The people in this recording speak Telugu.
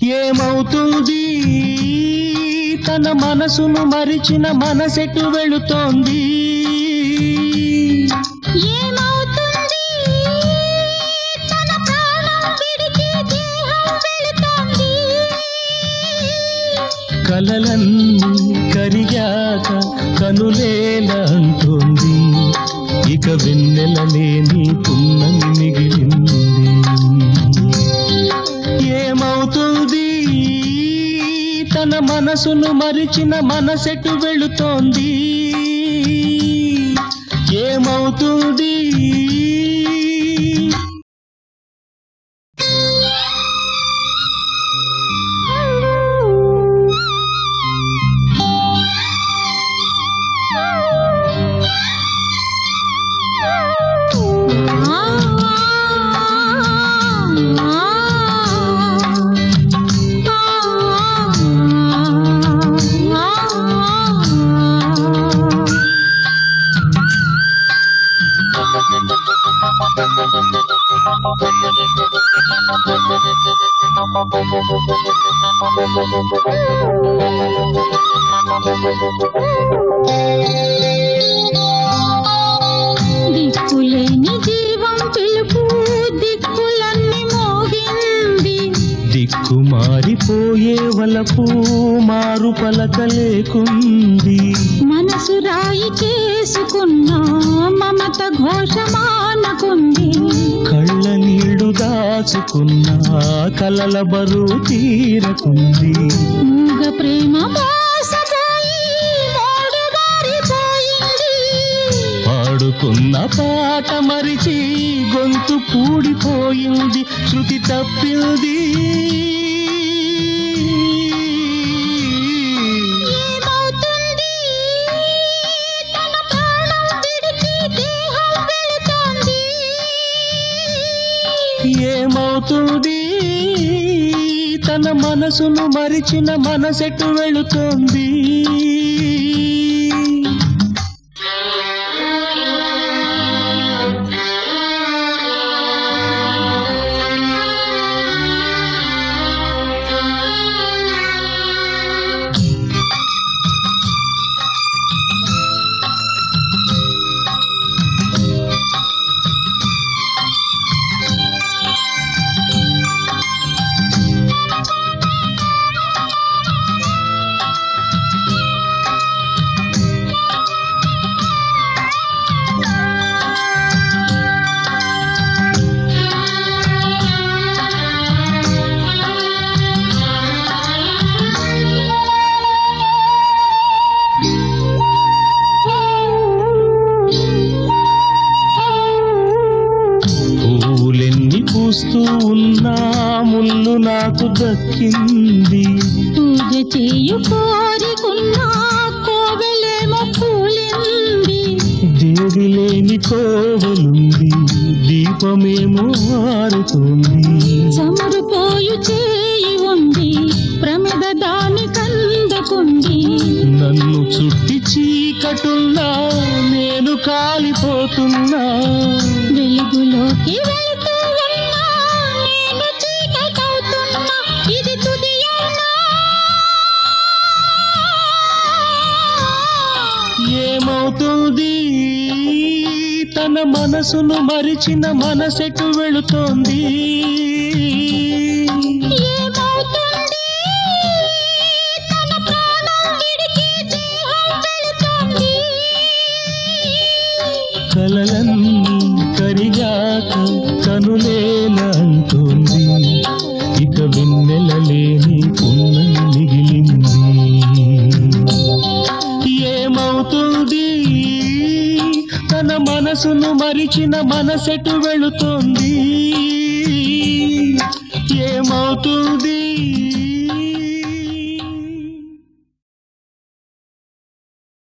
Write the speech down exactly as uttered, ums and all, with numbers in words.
ఏమవుతుంది తన మనసును మరిచిన మనసెటు వెళుతోంది ఏమవుతుంది తన ప్రాణం విడిచి దేహం వెళుతోంది కలలన్నీ కరిగాక కనులేల అంటోంది ఇక వెన్నెల లేని పున్నమి మిగిలింది ఏమవుతుంది తన మనసును మరిచిన మనసెటు వెళుతోంది ఏమవుతుంది దిక్కులేని జీవం పిలుపు దిక్కులన్నీ మోగింది దిక్కు మారిపోయే వలపు మారు పలక లేకుంది మనసు రాయి చేసుకున్న మమత ఘోషమానకుంది కళ్ళ నీళ్లు దాచుకున్న కలల బరువు తీరకుంది మూగ ప్రేమ మోసపోయి మోడుబారిపోయింది పాడుకున్న పాట మరిచి గొంతు పూడిపోయింది శృతి తప్పింది ఏమవుతుంది తన ప్రాణం విడిచి దేహం వెళుతోంది ఏమవుతుంది తన మనసును మరిచిన మనసెటు వెళుతోంది పూలెన్ని పూస్తూ ఉన్నా ముళ్ళు నాకు దక్కింది పూజ చేయు కోరికున్నా కోవెలేమో కూలింది దేవి లేని కోవలుంది దీపమేమో ఆరుతోంది చమురుపోయు చేయి ఉంది ప్రమిద దాని కందకుంది నన్ను చుట్టి చీకటున్నా నేను కాలిపోతున్నా వెలుగులోకి వెళుతూ ఉన్నా నేను చీకటవుతున్నా ఇది తుదియన్నా ఏమవుతుంది తన మనసును మరిచిన మనసెటు వెళుతోంది ఏమవుతుంది తన ప్రాణం విడిచి దేహం వెళుతోంది కలలన్నీ కరిగాక కనులేల అంటోంది ఇక వెన్నెల లేని పున్నమి మిగిలింది ఏమవుతుంది తన మనసును మరిచిన మనసెటు వెళుతోంది ఏమవుతుంది